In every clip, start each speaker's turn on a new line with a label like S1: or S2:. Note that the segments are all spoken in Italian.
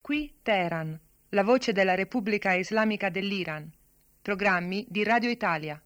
S1: Qui Teheran, la voce della Repubblica Islamica dell'Iran. Programmi di Radio Italia.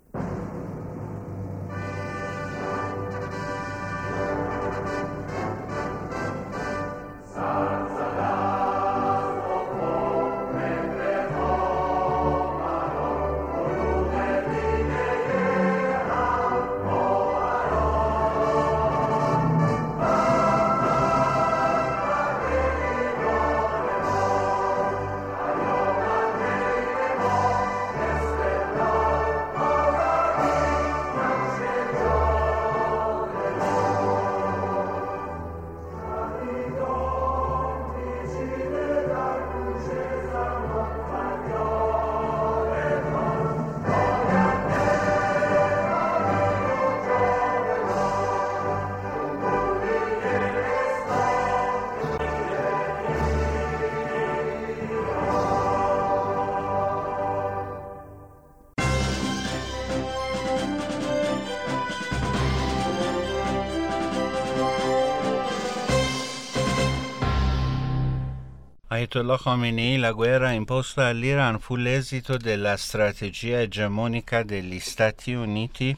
S2: Ayatollah Khamenei, la guerra imposta all'Iran fu l'esito della strategia egemonica degli Stati Uniti.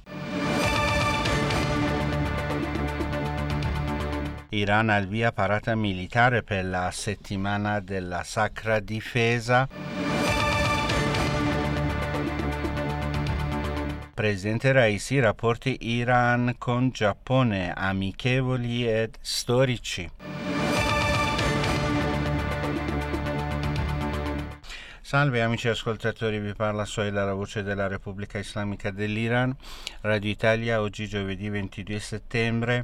S2: Iran al via parata militare per la settimana della Sacra Difesa. Presidente Raisi, rapporti Iran con Giappone amichevoli ed storici. Salve amici ascoltatori, vi parla Soela, la voce della Repubblica Islamica dell'Iran, Radio Italia, oggi giovedì 22 settembre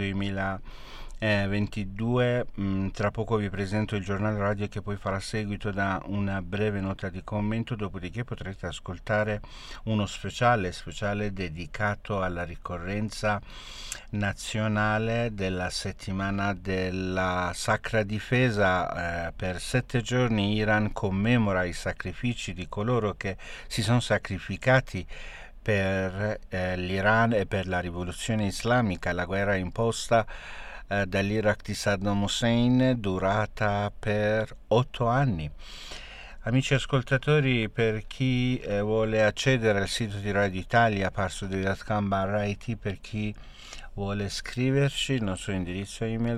S2: 2022. Tra poco vi presento il giornale radio che poi farà seguito da una breve nota di commento, dopodiché potrete ascoltare uno speciale dedicato alla ricorrenza nazionale della settimana della Sacra Difesa. Per 7 giorni Iran commemora i sacrifici di coloro che si sono sacrificati per l'Iran e per la rivoluzione islamica, la guerra imposta dall'Iraq di Saddam Hussein, durata per 8 anni. Amici ascoltatori, per chi vuole accedere al sito di Radio Italia, parsodevi.com/it, per chi vuole scriverci, il nostro indirizzo email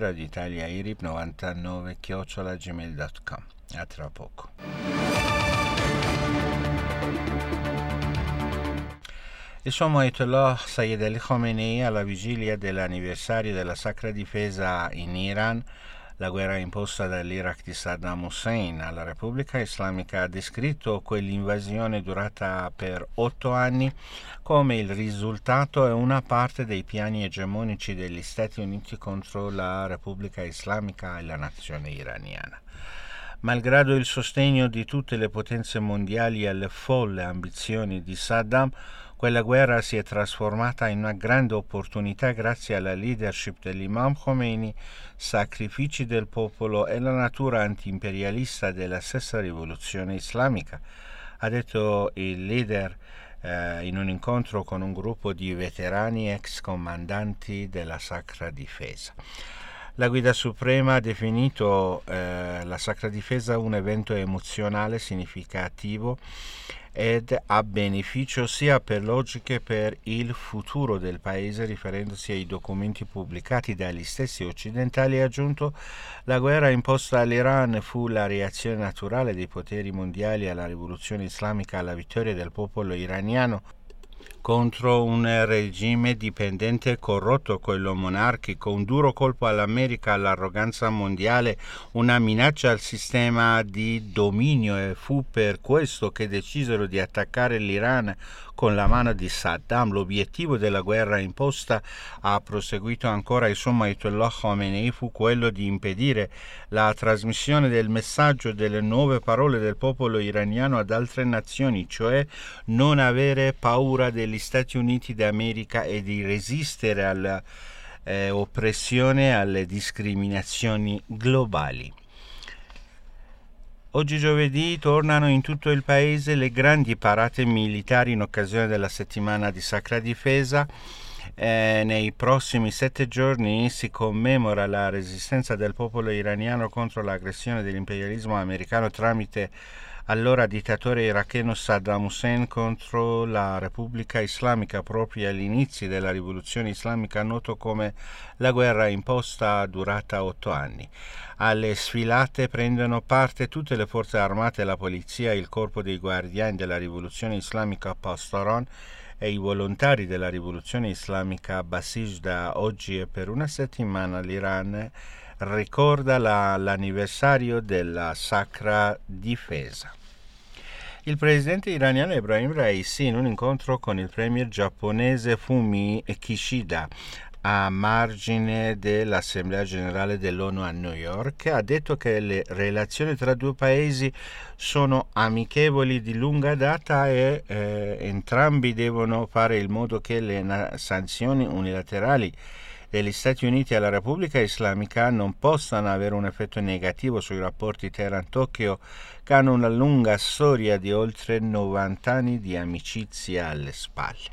S2: radioitaliairib99@gmail.com. A tra poco. Il sommo Ayatollah Sayyid Ali Khamenei, alla vigilia dell'anniversario della Sacra Difesa in Iran, la guerra imposta dall'Iraq di Saddam Hussein alla Repubblica Islamica, ha descritto quell'invasione durata per 8 anni come il risultato e una parte dei piani egemonici degli Stati Uniti contro la Repubblica Islamica e la nazione iraniana. Malgrado il sostegno di tutte le potenze mondiali alle folle ambizioni di Saddam, quella guerra si è trasformata in una grande opportunità grazie alla leadership dell'Imam Khomeini, sacrifici del popolo e la natura antiimperialista della stessa rivoluzione islamica, ha detto il leader in un incontro con un gruppo di veterani ex comandanti della Sacra Difesa. La Guida Suprema ha definito la Sacra Difesa un evento emozionale significativo ed a beneficio sia per l'oggi che per il futuro del paese, riferendosi ai documenti pubblicati dagli stessi occidentali. Ha aggiunto: la guerra imposta all'Iran fu la reazione naturale dei poteri mondiali alla rivoluzione islamica, alla vittoria del popolo iraniano contro un regime dipendente e corrotto, quello monarchico, un duro colpo all'America, all'arroganza mondiale, una minaccia al sistema di dominio, e fu per questo che decisero di attaccare l'Iran con la mano di Saddam. L'obiettivo della guerra imposta, ha proseguito ancora il sommo Ayatollah Khamenei, fu quello di impedire la trasmissione del messaggio delle nuove parole del popolo iraniano ad altre nazioni, cioè non avere paura degli Stati Uniti d'America e di resistere alla oppressione, alle discriminazioni globali. Oggi giovedì tornano in tutto il paese le grandi parate militari in occasione della settimana di Sacra Difesa Nei prossimi 7 giorni si commemora la resistenza del popolo iraniano contro l'aggressione dell'imperialismo americano tramite allora dittatore iracheno Saddam Hussein contro la Repubblica Islamica proprio agli inizi della rivoluzione islamica, noto come la guerra imposta durata 8 anni. Alle sfilate prendono parte tutte le forze armate, la polizia, il corpo dei guardiani della rivoluzione islamica Pastoran e i volontari della rivoluzione islamica Basij. Da oggi e per una settimana l'Iran ricorda l'anniversario della Sacra Difesa. Il presidente iraniano Ebrahim Raisi, in un incontro con il premier giapponese Fumio Kishida a margine dell'Assemblea Generale dell'ONU a New York, ha detto che le relazioni tra due paesi sono amichevoli di lunga data e entrambi devono fare in modo che le sanzioni unilaterali degli Stati Uniti alla Repubblica Islamica non possano avere un effetto negativo sui rapporti Teheran-Tokyo, che hanno una lunga storia di oltre 90 anni di amicizia alle spalle.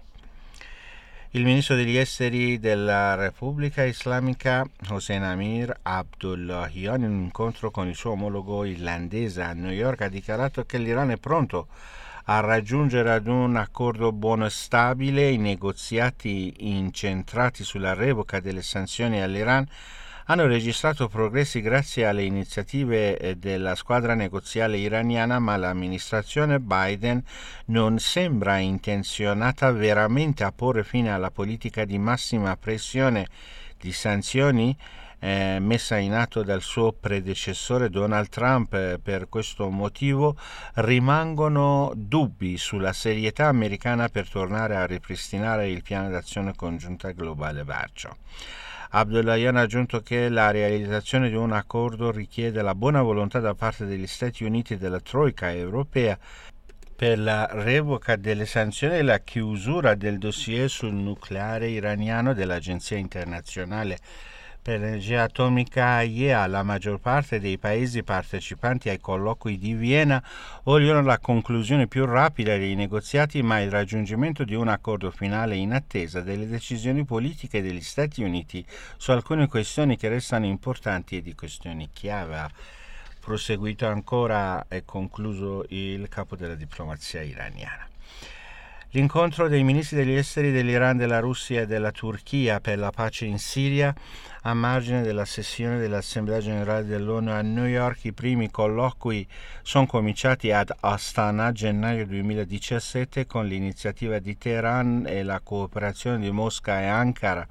S2: Il ministro degli esteri della Repubblica Islamica Hossein Amir Abdullahian, in un incontro con il suo omologo irlandese a New York, ha dichiarato che l'Iran è pronto a raggiungere ad un accordo buono e stabile. I negoziati incentrati sulla revoca delle sanzioni all'Iran hanno registrato progressi grazie alle iniziative della squadra negoziale iraniana, ma l'amministrazione Biden non sembra intenzionata veramente a porre fine alla politica di massima pressione di sanzioni messa in atto dal suo predecessore Donald Trump. Per questo motivo rimangono dubbi sulla serietà americana per tornare a ripristinare il piano d'azione congiunta globale Varcio. Abdullahian ha aggiunto che la realizzazione di un accordo richiede la buona volontà da parte degli Stati Uniti e della Troika europea per la revoca delle sanzioni e la chiusura del dossier sul nucleare iraniano dell'Agenzia internazionale per l'energia atomica AIEA. La maggior parte dei paesi partecipanti ai colloqui di Vienna vogliono la conclusione più rapida dei negoziati, ma il raggiungimento di un accordo finale in attesa delle decisioni politiche degli Stati Uniti su alcune questioni che restano importanti e di questioni chiave. Ha proseguito ancora e concluso il capo della diplomazia iraniana. L'incontro dei ministri degli esteri dell'Iran, della Russia e della Turchia per la pace in Siria a margine della sessione dell'Assemblea Generale dell'ONU a New York. I primi colloqui sono cominciati ad Astana a gennaio 2017 con l'iniziativa di Teheran e la cooperazione di Mosca e Ankara.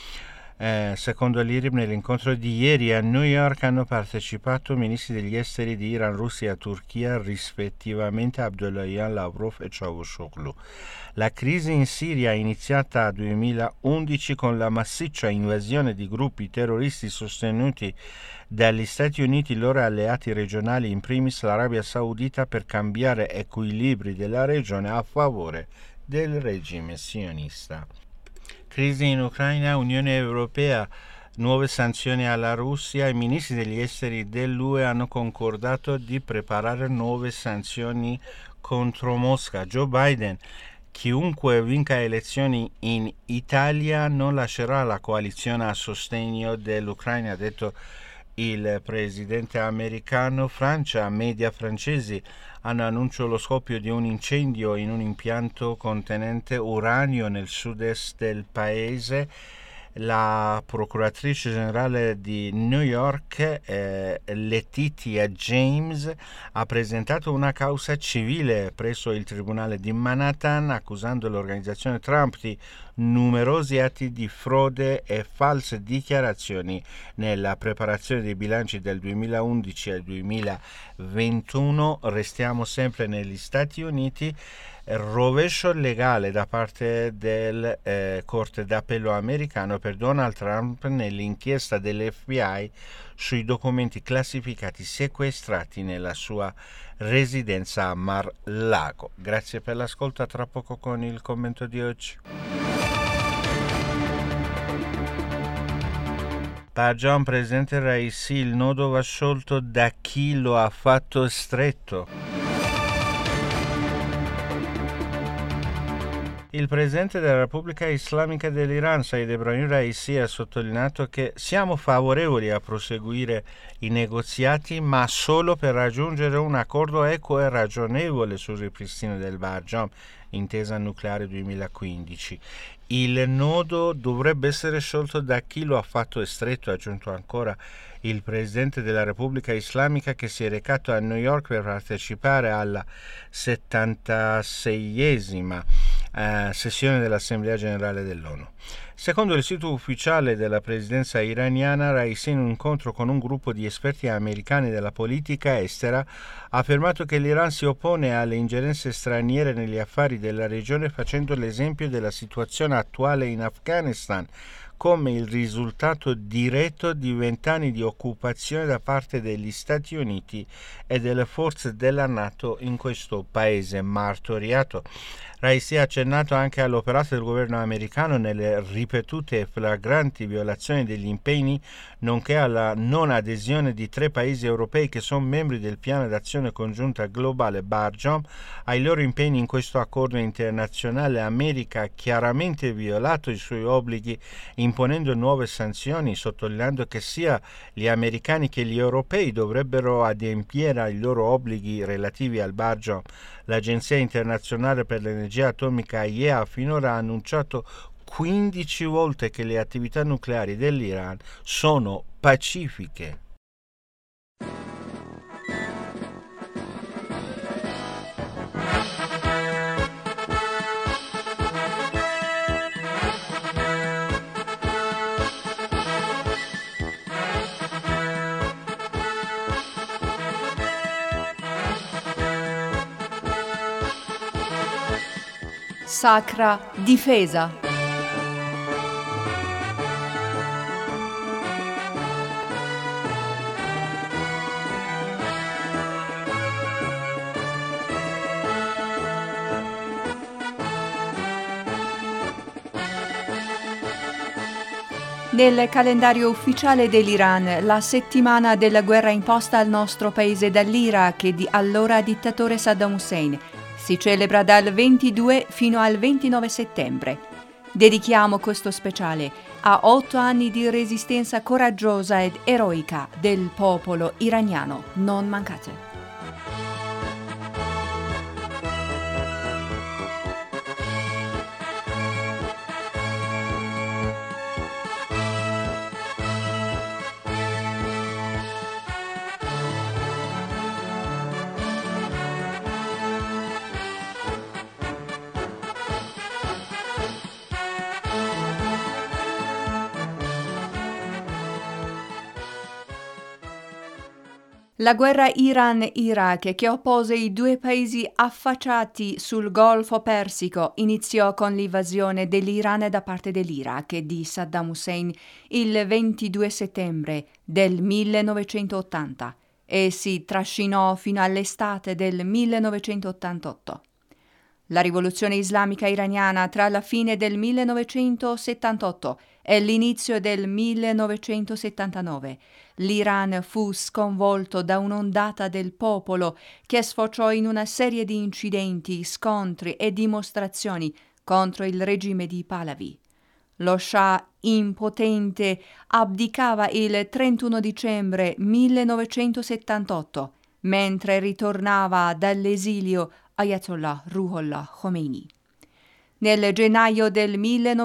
S2: Secondo l'IRIB, nell'incontro di ieri a New York hanno partecipato ministri degli esteri di Iran, Russia e Turchia, rispettivamente Abdullahian, Lavrov e Cavusoglu. La crisi in Siria, iniziata nel 2011 con la massiccia invasione di gruppi terroristi sostenuti dagli Stati Uniti e i loro alleati regionali, in primis l'Arabia Saudita, per cambiare equilibri della regione a favore del regime sionista. Crisi in Ucraina, Unione Europea, nuove sanzioni alla Russia. I ministri degli esteri dell'UE hanno concordato di preparare nuove sanzioni contro Mosca. Joe Biden: chiunque vinca elezioni in Italia non lascerà la coalizione a sostegno dell'Ucraina, ha detto il presidente americano. Francia, media francesi hanno annunciato lo scoppio di un incendio in un impianto contenente uranio nel sud-est del paese. La procuratrice generale di New York, Letitia James, ha presentato una causa civile presso il tribunale di Manhattan, accusando l'organizzazione Trump di numerosi atti di frode e false dichiarazioni nella preparazione dei bilanci del 2011 al 2021. Restiamo sempre negli Stati Uniti. Rovescio legale da parte del Corte d'Appello americano per Donald Trump nell'inchiesta dell'FBI sui documenti classificati sequestrati nella sua residenza a Mar-Lago. Grazie per l'ascolto, a tra poco con il commento di oggi. Pajan, presidente Raisi: il nodo va sciolto da chi lo ha fatto stretto. Il presidente della Repubblica Islamica dell'Iran, Said Ebrahim Raisi, ha sottolineato che siamo favorevoli a proseguire i negoziati, ma solo per raggiungere un accordo equo e ragionevole sul ripristino del Barjam, intesa nucleare 2015. Il nodo dovrebbe essere sciolto da chi lo ha fatto stretto, ha aggiunto ancora il presidente della Repubblica Islamica, che si è recato a New York per partecipare alla 76esima sessione dell'Assemblea Generale dell'ONU. Secondo il sito ufficiale della presidenza iraniana, Raisi, in un incontro con un gruppo di esperti americani della politica estera, ha affermato che l'Iran si oppone alle ingerenze straniere negli affari della regione, facendo l'esempio della situazione attuale in Afghanistan come il risultato diretto di 20 anni di occupazione da parte degli Stati Uniti e delle forze della NATO in questo paese martoriato. Raisi ha accennato anche all'operato del governo americano nelle ripetute e flagranti violazioni degli impegni, nonché alla non adesione di 3 paesi europei che sono membri del piano d'azione congiunta globale Barjam ai loro impegni in questo accordo internazionale. America ha chiaramente violato i suoi obblighi imponendo nuove sanzioni, sottolineando che sia gli americani che gli europei dovrebbero adempiere ai loro obblighi relativi al Barjam. L'Agenzia internazionale per l'energia atomica IEA finora ha annunciato 15 volte che le attività nucleari dell'Iran sono pacifiche.
S3: Sacra difesa. Nel calendario ufficiale dell'Iran, la settimana della guerra imposta al nostro paese dall'Iraq e di allora dittatore Saddam Hussein si celebra dal 22 fino al 29 settembre. Dedichiamo questo speciale a 8 anni di resistenza coraggiosa ed eroica del popolo iraniano. Non mancate. La guerra Iran-Iraq, che oppose i 2 paesi affacciati sul Golfo Persico, iniziò con l'invasione dell'Iran da parte dell'Iraq di Saddam Hussein il 22 settembre del 1980 e si trascinò fino all'estate del 1988. La rivoluzione islamica iraniana tra la fine del 1978 e l'inizio del 1979. L'Iran fu sconvolto da un'ondata del popolo che sfociò in una serie di incidenti, scontri e dimostrazioni contro il regime di Pahlavi. Lo Shah impotente abdicava il 31 dicembre 1978, mentre ritornava dall'esilio Ayatollah Ruhollah Khomeini. Nel gennaio del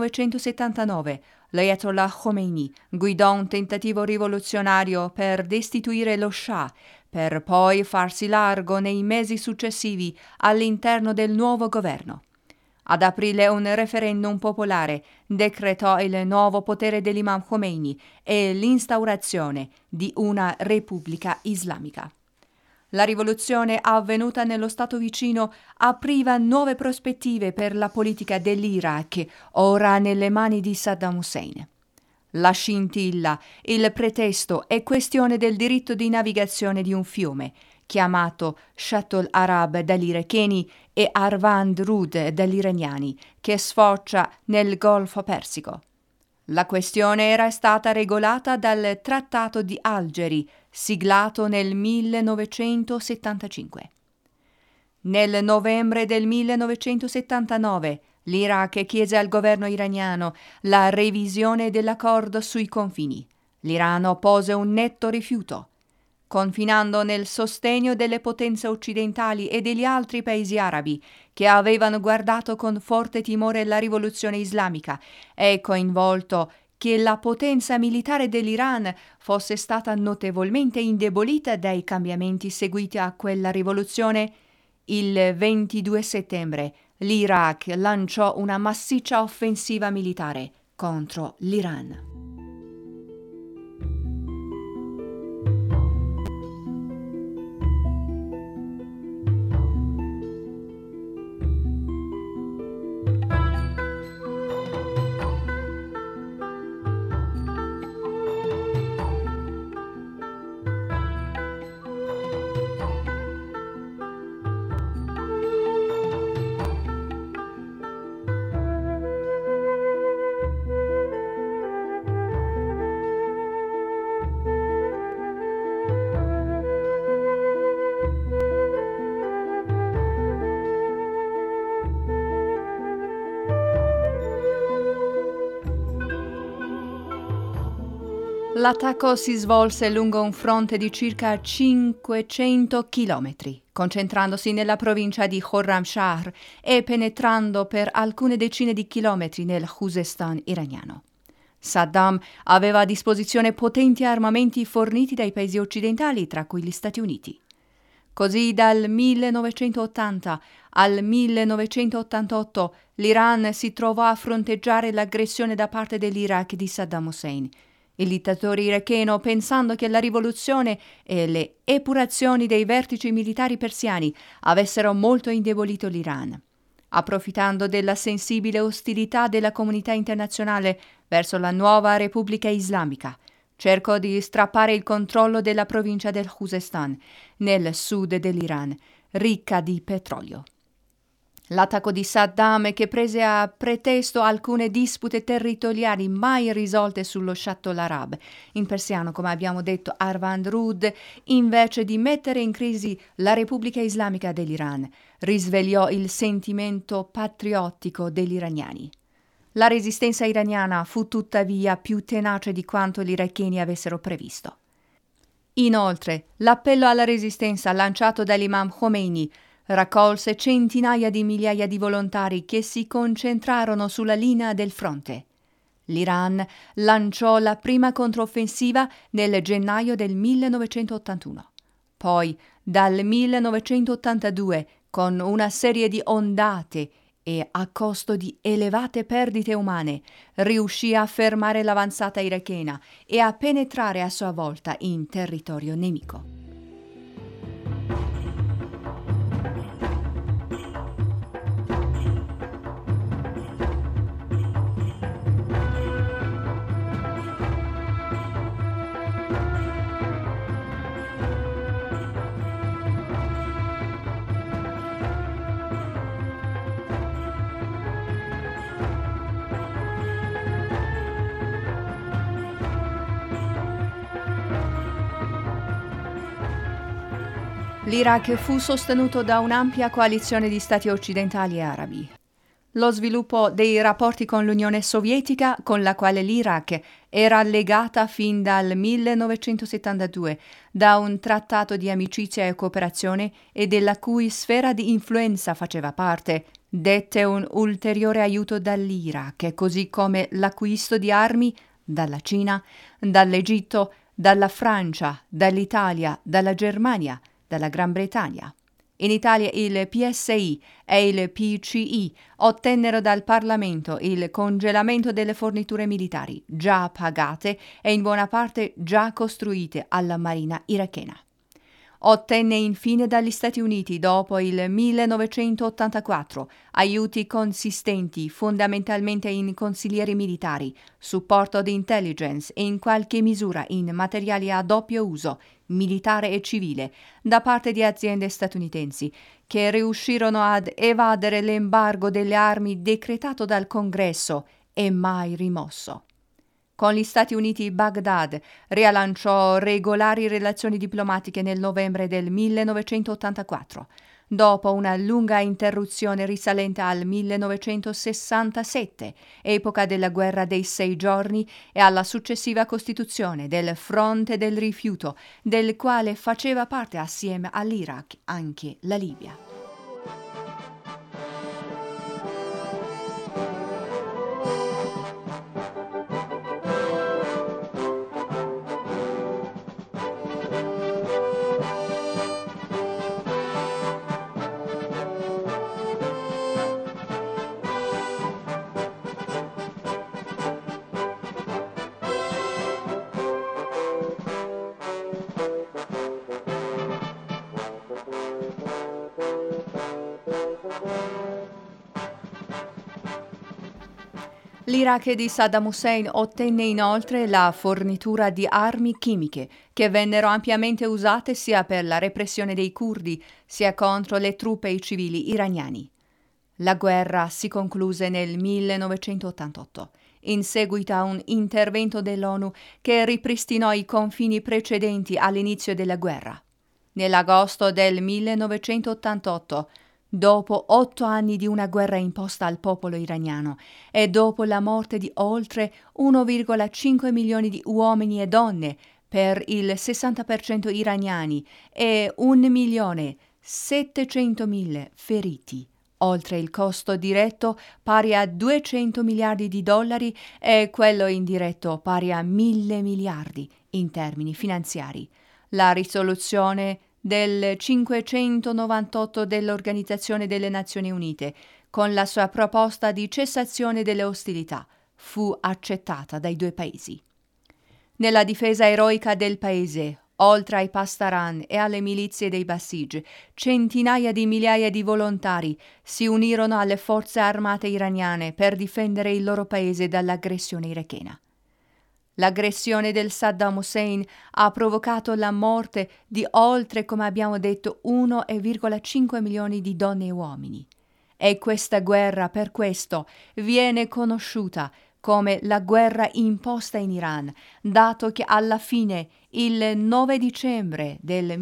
S3: 1979 l'Ayatollah Khomeini guidò un tentativo rivoluzionario per destituire lo Shah, per poi farsi largo nei mesi successivi all'interno del nuovo governo. Ad aprile un referendum popolare decretò il nuovo potere dell'Imam Khomeini e l'instaurazione di una repubblica islamica. La rivoluzione avvenuta nello stato vicino apriva nuove prospettive per la politica dell'Iraq, ora nelle mani di Saddam Hussein. La scintilla, il pretesto è questione del diritto di navigazione di un fiume, chiamato Shatt al-Arab dagli iracheni e Arvand Rud dagli iraniani, che sfocia nel Golfo Persico. La questione era stata regolata dal Trattato di Algeri, siglato nel 1975. Nel novembre del 1979 L'Iraq chiese al governo iraniano la revisione dell'accordo sui confini. L'Iran oppose un netto rifiuto. Confinando nel sostegno delle potenze occidentali e degli altri paesi arabi che avevano guardato con forte timore la rivoluzione islamica, è coinvolto che la potenza militare dell'Iran fosse stata notevolmente indebolita dai cambiamenti seguiti a quella rivoluzione, il 22 settembre l'Iraq lanciò una massiccia offensiva militare contro l'Iran. L'attacco si svolse lungo un fronte di circa 500 chilometri, concentrandosi nella provincia di Khorramshahr e penetrando per alcune decine di chilometri nel Khuzestan iraniano. Saddam aveva a disposizione potenti armamenti forniti dai paesi occidentali, tra cui gli Stati Uniti. Così dal 1980 al 1988 l'Iran si trovò a fronteggiare l'aggressione da parte dell'Iraq di Saddam Hussein. Il dittatore iracheno, pensando che la rivoluzione e le epurazioni dei vertici militari persiani avessero molto indebolito l'Iran, approfittando della sensibile ostilità della comunità internazionale verso la nuova Repubblica Islamica, cercò di strappare il controllo della provincia del Khuzestan, nel sud dell'Iran, ricca di petrolio. L'attacco di Saddam, che prese a pretesto alcune dispute territoriali mai risolte sullo Shatol Arab, in persiano come abbiamo detto Arvand Rud, invece di mettere in crisi la Repubblica Islamica dell'Iran, risvegliò il sentimento patriottico degli iraniani. La resistenza iraniana fu tuttavia più tenace di quanto gli iracheni avessero previsto. Inoltre, l'appello alla resistenza lanciato dall'imam Khomeini raccolse centinaia di migliaia di volontari che si concentrarono sulla linea del fronte. L'Iran lanciò la prima controffensiva nel gennaio del 1981. Poi, dal 1982, con una serie di ondate e a costo di elevate perdite umane, riuscì a fermare l'avanzata irachena e a penetrare a sua volta in territorio nemico. L'Iraq fu sostenuto da un'ampia coalizione di stati occidentali e arabi. Lo sviluppo dei rapporti con l'Unione Sovietica, con la quale l'Iraq era legata fin dal 1972 da un trattato di amicizia e cooperazione e della cui sfera di influenza faceva parte, dette un ulteriore aiuto dall'Iraq, così come l'acquisto di armi dalla Cina, dall'Egitto, dalla Francia, dall'Italia, dalla Germania, dalla Gran Bretagna. In Italia il PSI e il PCI ottennero dal Parlamento il congelamento delle forniture militari già pagate e in buona parte già costruite alla Marina irachena. Ottenne infine dagli Stati Uniti, dopo il 1984, aiuti consistenti fondamentalmente in consiglieri militari, supporto di intelligence e in qualche misura in materiali a doppio uso, militare e civile, da parte di aziende statunitensi, che riuscirono ad evadere l'embargo delle armi decretato dal Congresso e mai rimosso. Con gli Stati Uniti Baghdad rilanciò regolari relazioni diplomatiche nel novembre del 1984. dopo una lunga interruzione risalente al 1967, epoca della Guerra dei 6 giorni, e alla successiva costituzione del Fronte del Rifiuto, del quale faceva parte assieme all'Iraq anche la Libia. L'Iraq di Saddam Hussein ottenne inoltre la fornitura di armi chimiche che vennero ampiamente usate sia per la repressione dei curdi sia contro le truppe e i civili iraniani. La guerra si concluse nel 1988, in seguito a un intervento dell'ONU che ripristinò i confini precedenti all'inizio della guerra. Nell'agosto del 1988, dopo 8 anni di una guerra imposta al popolo iraniano e dopo la morte di oltre 1,5 milioni di uomini e donne, per il 60% iraniani, e 1.700.000 feriti, oltre il costo diretto pari a 200 miliardi di dollari e quello indiretto pari a 1.000 miliardi in termini finanziari, la risoluzione del 598 dell'Organizzazione delle Nazioni Unite, con la sua proposta di cessazione delle ostilità, fu accettata dai 2 paesi. Nella difesa eroica del paese, oltre ai Pasdaran e alle milizie dei Basij, centinaia di migliaia di volontari si unirono alle forze armate iraniane per difendere il loro paese dall'aggressione irachena. L'aggressione del Saddam Hussein ha provocato la morte di oltre, come abbiamo detto, 1,5 milioni di donne e uomini. E questa guerra, per questo, viene conosciuta come la guerra imposta in Iran, dato che alla fine, il 9 dicembre del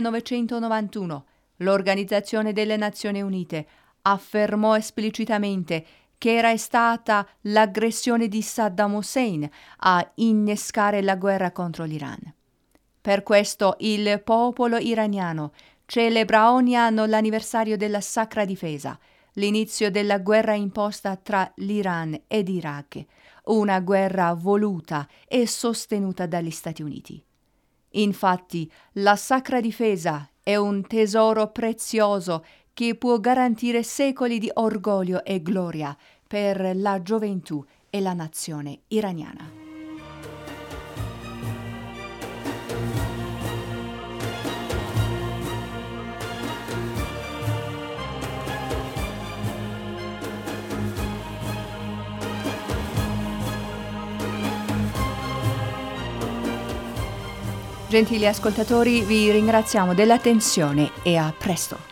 S3: 1991, l'Organizzazione delle Nazioni Unite affermò esplicitamente che era stata l'aggressione di Saddam Hussein a innescare la guerra contro l'Iran. Per questo il popolo iraniano celebra ogni anno l'anniversario della Sacra Difesa, l'inizio della guerra imposta tra l'Iran ed Iraq, una guerra voluta e sostenuta dagli Stati Uniti. Infatti, la Sacra Difesa è un tesoro prezioso che può garantire secoli di orgoglio e gloria per la gioventù e la nazione iraniana. Gentili ascoltatori, vi ringraziamo dell'attenzione e a presto.